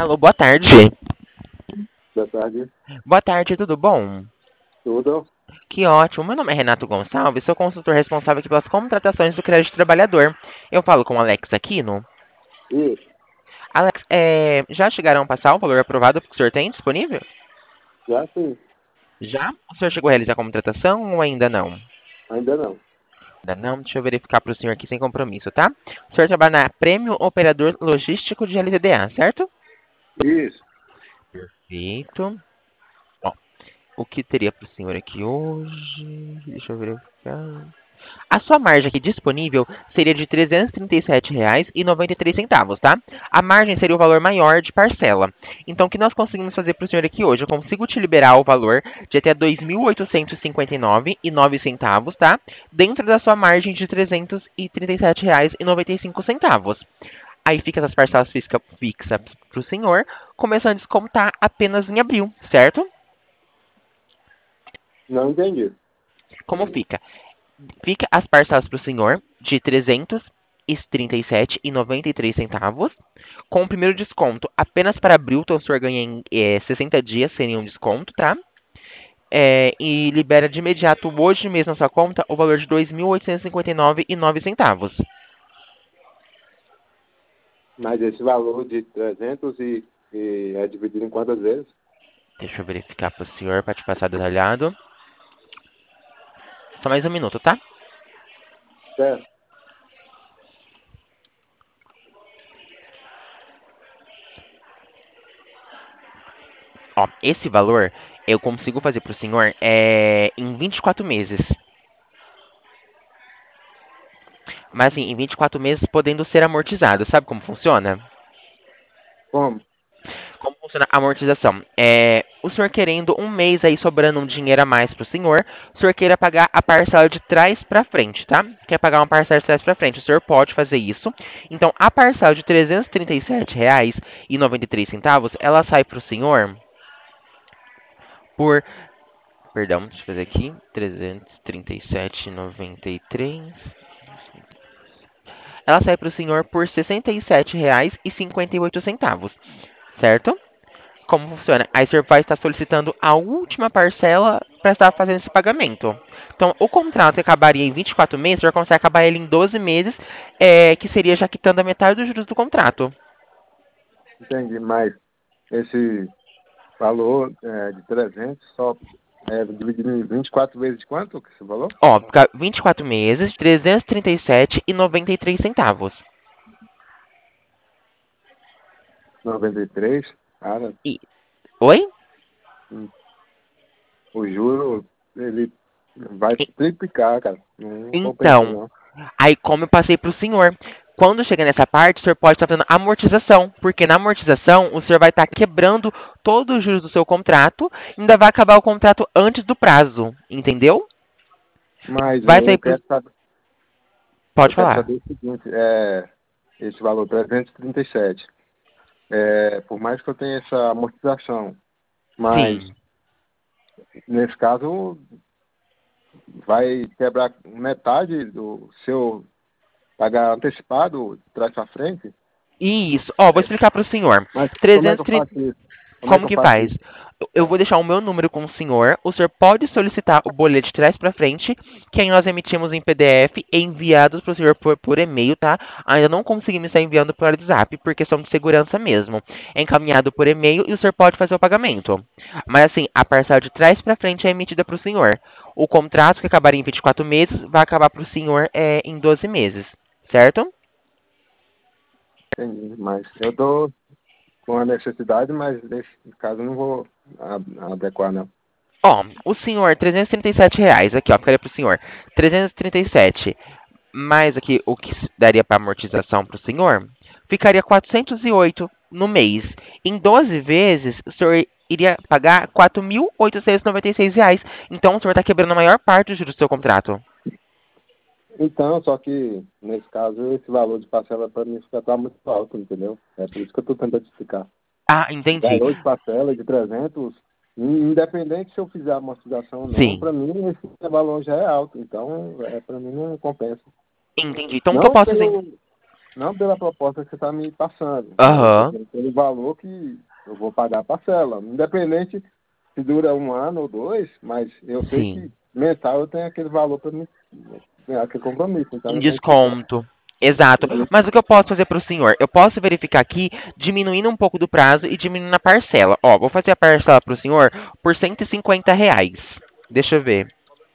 Alô, boa tarde. Boa tarde. Boa tarde, tudo bom? Tudo? Que ótimo. Meu nome é Renato Gonçalves, sou consultor responsável aqui pelas contratações do crédito trabalhador. Eu falo com o Alex Aquino. Isso. Alex, já chegaram a passar o valor aprovado que o senhor tem disponível? Já sim. Já? O senhor chegou a realizar a contratação ou ainda não? Ainda não. Ainda não? Deixa eu verificar para o senhor aqui sem compromisso, tá? O senhor trabalha na Prêmio Operador Logístico de LTDA, certo? Isso. Perfeito. Ó, o que teria para o senhor aqui hoje? Deixa eu verificar. A sua margem aqui disponível seria de R$ 337,93, tá? A margem seria o valor maior de parcela. Então, o que nós conseguimos fazer para o senhor aqui hoje? Eu consigo te liberar o valor de até R$ 2.859,09, tá? Dentro da sua margem de R$ 337,95. Aí fica as parcelas fixas para o senhor, começando a descontar apenas em abril, certo? Não entendi. Como fica? Fica as parcelas para o senhor de R$ 337,93, com o primeiro desconto apenas para abril, então o senhor ganha em 60 dias sem nenhum desconto, tá? E libera de imediato, hoje mesmo na sua conta, o valor de R$ 2.859,09. Mas esse valor de 300 é dividido em quantas vezes? Deixa eu verificar para o senhor, para te passar detalhado. Só mais um minuto, tá? Certo. Ó, esse valor eu consigo fazer para o senhor em 24 meses. Mas assim, em 24 meses podendo ser amortizado. Sabe como funciona? Como? Como funciona a amortização? O senhor querendo um mês aí sobrando um dinheiro a mais para o senhor queira pagar a parcela de trás para frente, tá? Quer pagar uma parcela de trás para frente, o senhor pode fazer isso. Então, a parcela de R$ 337,93, ela sai para o senhor por... Perdão, deixa eu fazer aqui. 337,93. Ela sai para o senhor por R$ 67,58, certo? Como funciona? Aí o senhor vai estar solicitando a última parcela para estar fazendo esse pagamento. Então, o contrato que acabaria em 24 meses, o senhor consegue acabar ele em 12 meses, que seria já quitando a metade dos juros do contrato. Entendi. Mas esse valor de 300 só é dividido em 24 vezes de quanto que você falou? Ó, fica 24 meses, R$ 337,93. 93. Cara, E... Oi? hum, o juro, ele vai triplicar, cara. Não compensa, Então, não. aí como eu passei para o senhor, quando chega nessa parte, o senhor pode estar fazendo amortização, porque na amortização o senhor vai estar quebrando todos os juros do seu contrato, e ainda vai acabar o contrato antes do prazo, entendeu? Mas Vai sair pro... eu Pode quero falar. saber o seguinte, esse valor 337. Por mais que eu tenha essa amortização, mas Sim. nesse caso vai quebrar metade do seu pagar antecipado de trás para frente. Isso. Ó, vou explicar para o senhor. Mas como é que eu 330... faço isso? Como é que Como eu que faço faz? isso? Eu vou deixar o meu número com o senhor pode solicitar o boleto de trás para frente, que aí nós emitimos em PDF e enviados para o senhor por e-mail, tá? Ainda não conseguimos estar enviando por WhatsApp, por questão de segurança mesmo. É encaminhado por e-mail e o senhor pode fazer o pagamento. Mas assim, a parcela de trás para frente é emitida para o senhor. O contrato, que acabaria em 24 meses, vai acabar para o senhor em 12 meses, certo? Entendi. Mas eu tô com a necessidade, mas nesse caso eu não vou adequar, não. Ó, o senhor, R$ 337, aqui, ó, ficaria pro senhor. 337 mais aqui o que daria para amortização pro senhor, ficaria 408 no mês. Em 12 vezes, o senhor iria pagar R$ 4.896. Então, o senhor está quebrando a maior parte dos juros do seu contrato. Então, só que nesse caso esse valor de parcela para mim fica tá muito alto, entendeu? É por isso que eu estou tentando explicar. Ah, O entendi. valor de parcela de 300, independente se eu fizer a amortização ou não, Sim, para mim esse valor já é alto. Então, para mim não compensa. entendi. Então, o que eu Não posso fazer? pelo, não pela proposta que você está me passando, mas Aham, pelo valor que eu vou pagar a parcela. Independente se dura um ano ou dois, mas eu sei sim. que mensal eu tenho aquele valor para me ganhar aquele compromisso. Então Em eu tenho que pagar. desconto. Exato. Mas o que eu posso fazer para o senhor? Eu posso verificar aqui, diminuindo um pouco do prazo e diminuindo a parcela. Ó, vou fazer a parcela para o senhor por R$ 150. Deixa eu ver.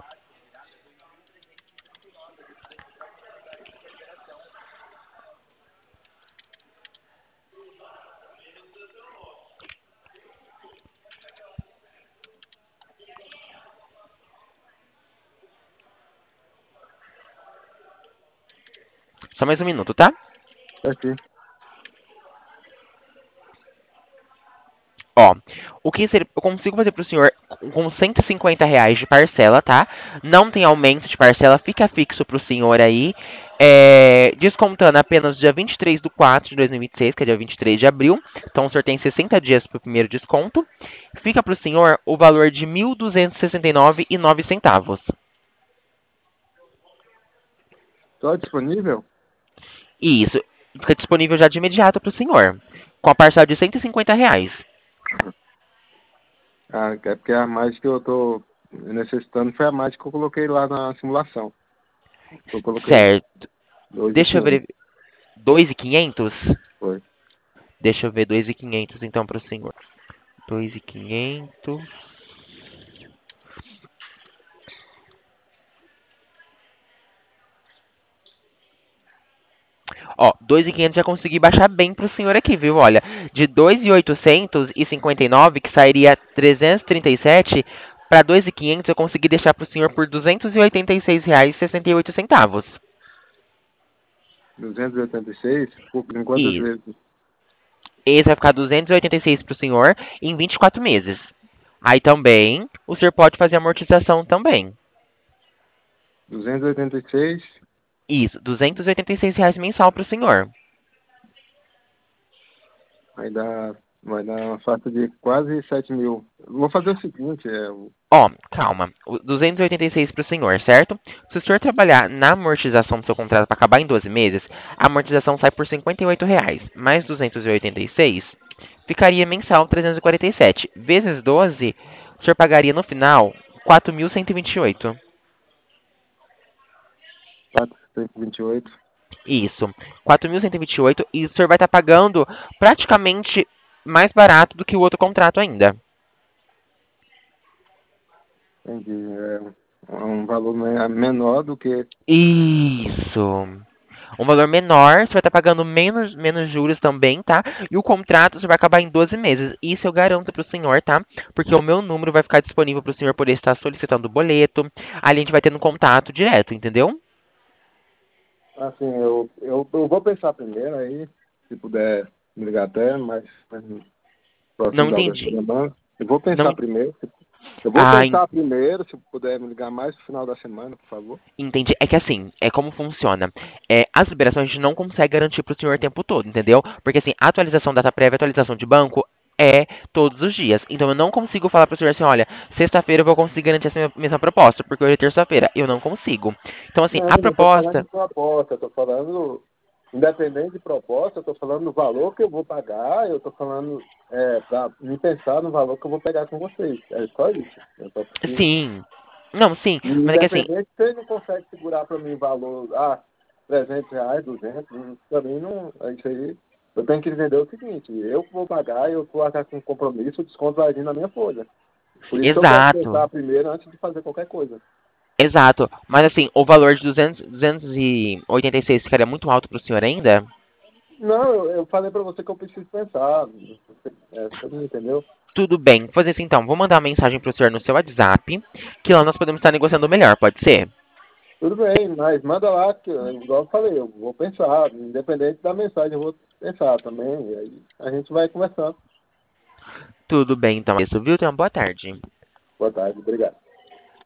Só mais um minuto, tá? Aqui. Ó, eu consigo fazer para o senhor com R$ 150 de parcela, tá? Não tem aumento de parcela, fica fixo para o senhor aí. Descontando apenas dia 23/4/2026, que é dia 23 de abril. Então o senhor tem 60 dias para o primeiro desconto. Fica para o senhor o valor de R$ 1.269,09. Só disponível? E isso fica disponível já de imediato para o senhor, com a parcela de R$ 150. Ah, é porque a mais que eu estou necessitando foi a mais que eu coloquei lá na simulação. Eu coloquei Certo. Deixa eu 2.500. ver. 2.500? Foi. Deixa eu ver 2.500 então para o senhor. 2.500. Ó, 2.500 já consegui baixar bem pro senhor aqui, viu? Olha, de 2.859, que sairia 337, para 2.500 eu consegui deixar pro senhor por R$ 286,68. 286 em quantas Isso. vezes? Esse vai ficar 286 pro senhor em 24 meses. Aí também, o senhor pode fazer amortização também. 286 Isso, R$ 286 mensal pro senhor. vai dar uma faixa de quase 7 mil. Vou fazer o seguinte, Ó, calma. 286 para o senhor, certo? Se o senhor trabalhar na amortização do seu contrato para acabar em 12 meses, a amortização sai por R$ 58, mais 286, ficaria mensal 347. Vezes 12, o senhor pagaria no final 4.128. 428. Isso, 4.128 e o senhor vai estar pagando praticamente mais barato do que o outro contrato ainda. Entendi. É um valor menor do que Isso. Um valor menor, você vai estar pagando menos juros também, tá? E o contrato você vai acabar em 12 meses. Isso eu garanto para o senhor, tá? Porque o meu número vai ficar disponível para o senhor poder estar solicitando o boleto. Ali a gente vai tendo contato direto, entendeu? assim, eu vou pensar primeiro aí, se puder me ligar até mais próximo Não da hora da entendi. semana. Eu vou pensar Não. primeiro. Eu vou Ah, pensar primeiro, se puder me ligar mais no final da semana, por favor. entendi. É que assim, é como funciona. As liberações a gente não consegue garantir para o senhor o tempo todo, entendeu? Porque assim, a atualização data prévia, atualização de banco é todos os dias. Então eu não consigo falar para o senhor assim, olha, sexta-feira eu vou conseguir garantir essa mesma proposta, porque hoje é terça-feira. Eu não consigo. Então assim, Não, a eu não estou falando proposta, de proposta, eu estou falando, independente de proposta, eu estou falando do valor que eu vou pagar, eu estou falando para me pensar no valor que eu vou pegar com vocês. É só isso. Eu tô pedindo. sim. Não, sim, mas é que assim, Independente, você não consegue segurar para mim valor, R$ 300, 200, para mim não, é isso aí. Eu tenho que entender o seguinte, eu vou pagar, eu vou arcar com compromisso, o desconto vai vir na minha folha. Por isso que eu quero exato. pensar primeiro antes de fazer qualquer coisa. Exato. Mas assim, o valor de 286 ficaria muito alto para o senhor ainda? Não, eu falei para você que eu preciso pensar. Você não entendeu? Tudo bem. Vou fazer assim então. Vou mandar uma mensagem pro senhor no seu WhatsApp, que lá nós podemos estar negociando melhor, pode ser? Tudo bem, mas manda lá, que, igual eu falei, eu vou pensar, independente da mensagem, eu vou pensar também, e aí a gente vai conversando. Tudo bem então. Isso, viu? Então, boa tarde. Boa tarde, obrigado.